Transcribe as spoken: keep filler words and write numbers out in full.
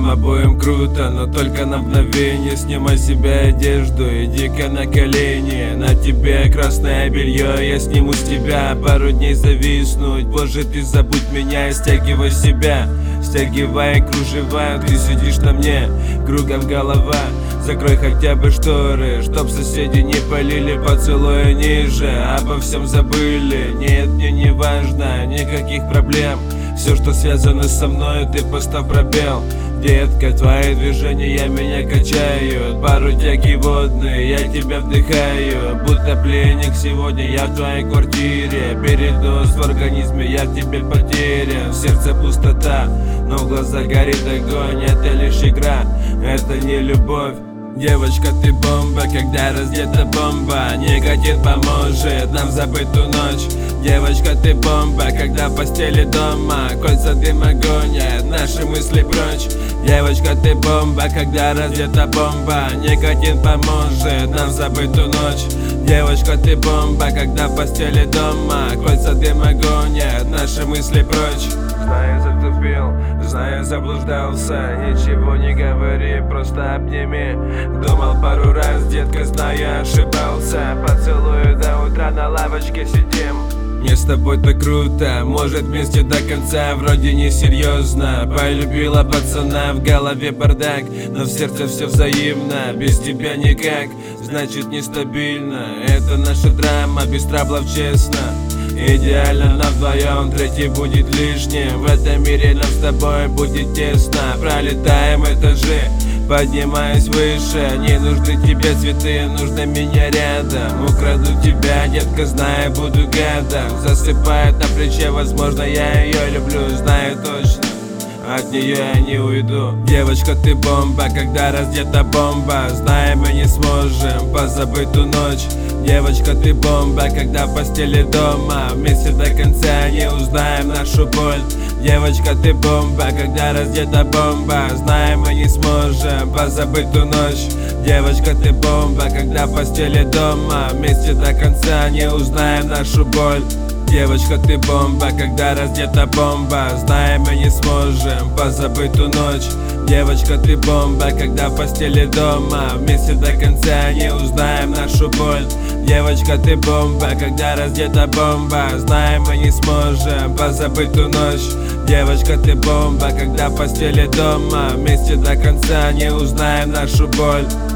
Нам обоим круто, но только на мгновение. Снимай с себя одежду, иди-ка на колени. На тебе красное белье, я сниму с тебя. Пару дней зависнуть, позже ты забудь меня. И стягивай себя, стягивай кружева. Ты сидишь на мне, кругом голова. Закрой хотя бы шторы, чтоб соседи не полили поцелуя ниже. Обо всем забыли, нет, мне не важно, никаких проблем. Все, что связано со мной, ты поставь пробел. Детка, твои движения меня качают. Пару тяги водные, я тебя вдыхаю. Будто пленник, сегодня я в твоей квартире. Передоз в организме, я в тебе потерян. В сердце пустота, но в глазах горит огонь. Это лишь игра, это не любовь. Девочка, ты бомба, когда раздета бомба. Никотин поможет нам забыть ту ночь. Девочка, ты бомба, когда в постели дома. Кольца, дым, огонь, наши мысли прочь. Девочка, ты бомба, когда раздета бомба. Никотин поможет нам забыть ту ночь. Девочка, ты бомба, когда в постели дома. Кольца, дым, огонь, наши мысли прочь. Знаю, затупил, знаю, заблуждался. Ничего не говори, просто обними. Думал пару раз, детка, знаю, ошибался. Поцелую до утра, на лавочке сидим. Мне с тобой так круто, может вместе до конца. Вроде не серьезно, полюбила пацана, в голове бардак, но в сердце все взаимно. Без тебя никак, значит нестабильно. Это наша драма, без траблов честно. Идеально нам вдвоем, третий будет лишним. В этом мире нам с тобой будет тесно. Пролетаем этажи, поднимаюсь выше. Не нужны тебе цветы, нужно меня рядом. Украду тебя, детка, знаю, буду гадом. Засыпает на плече, возможно, я ее люблю. Знаю точно, от нее я не уйду. Девочка, ты бомба, когда раздета бомба. Знаем, мы не сможем позабыть ту ночь. Девочка, ты бомба, когда в постели дома. Вместе до конца не узнаем нашу боль. Девочка, ты бомба, когда раздета бомба. Знаем, мы не сможем позабыть ту ночь. Девочка, ты бомба, когда в постели дома. Вместе до конца не узнаем нашу боль. Девочка, ты бомба, когда раздета бомба. Знаем, мы не сможем позабыть ту ночь. Девочка, ты бомба, когда в постели дома. Вместе до конца не узнаем нашу боль. Девочка, ты бомба, когда раздета бомба. Знаем, мы не сможем позабыть ту ночь. Девочка, ты бомба, когда в постели дома. Вместе до конца не узнаем нашу боль.